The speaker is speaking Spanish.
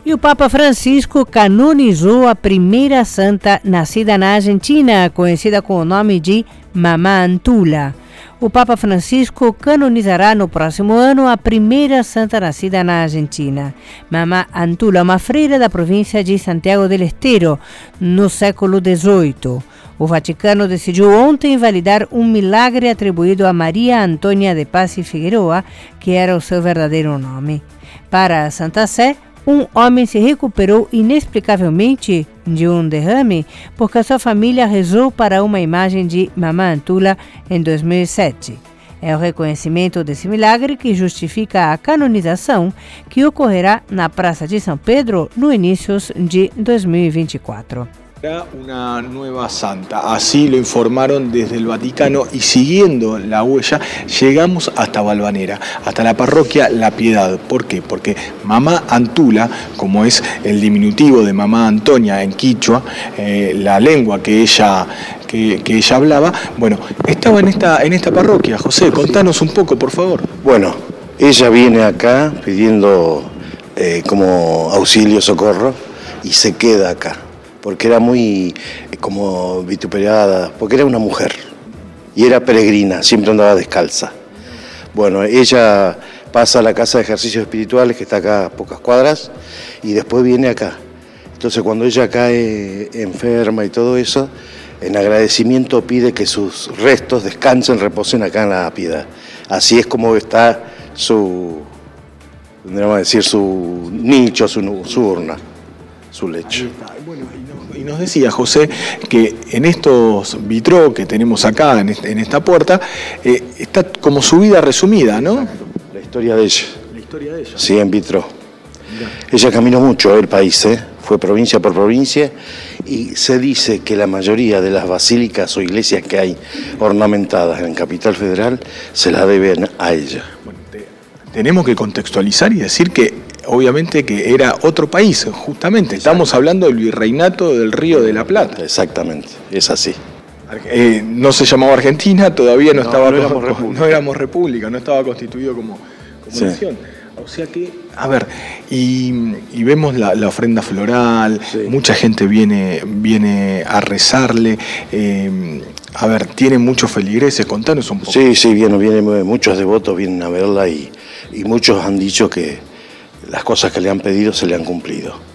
E o Papa Francisco canonizou a primeira santa nascida na Argentina, conhecida com o nome de Mamá Antula. O Papa Francisco canonizará no próximo ano a primeira santa nascida na Argentina. Mamá Antula, uma freira da província de Santiago del Estero, no século XVIII. O Vaticano decidiu ontem validar um milagre atribuído a Maria Antônia de Paz e Figueroa, que era o seu verdadeiro nome. Para a Santa Sé, um homem se recuperou inexplicavelmente de um derrame porque a sua família rezou para uma imagem de Mamá Antula em 2007. É o reconhecimento desse milagre que justifica a canonização que ocorrerá na Praça de São Pedro no início de 2024. Una nueva santa, así lo informaron desde el Vaticano y siguiendo la huella llegamos hasta Valvanera, hasta la parroquia La Piedad. ¿Por qué? Porque Mamá Antula, como es el diminutivo de Mamá Antonia en quichua, la lengua que ella hablaba, bueno, estaba en esta parroquia. José, contanos un poco, por favor. Bueno, ella viene acá pidiendo como auxilio, socorro, y se queda acá, porque era muy como vituperiada, porque era una mujer y era peregrina, siempre andaba descalza. Bueno, ella pasa a la casa de ejercicios espirituales que está acá a pocas cuadras y después viene acá. Entonces cuando ella cae enferma y todo eso, en agradecimiento pide que sus restos descansen, reposen acá en La Piedad. Así es como está tendríamos que decir, su nicho, su urna, su lecho. Bueno, y nos decía José que en estos vitró que tenemos acá, en esta puerta, está como su vida resumida, ¿no? La historia de ella. La historia de ella. Sí, en vitró. Ella caminó mucho el país, fue provincia por provincia, y se dice que la mayoría de las basílicas o iglesias que hay ornamentadas en Capital Federal se la deben a ella. Bueno, tenemos que contextualizar y decir que obviamente que era otro país, justamente. Estamos hablando del virreinato del Río de la Plata. Exactamente, es así. No se llamaba Argentina, todavía no éramos república, no estaba constituido como nación. O sea que, a ver, y vemos la ofrenda floral, sí. Mucha gente viene a rezarle. A ver, tiene muchos feligreses, contanos un poco. Sí, vienen muchos devotos, vienen a verla y muchos han dicho que las cosas que le han pedido se le han cumplido.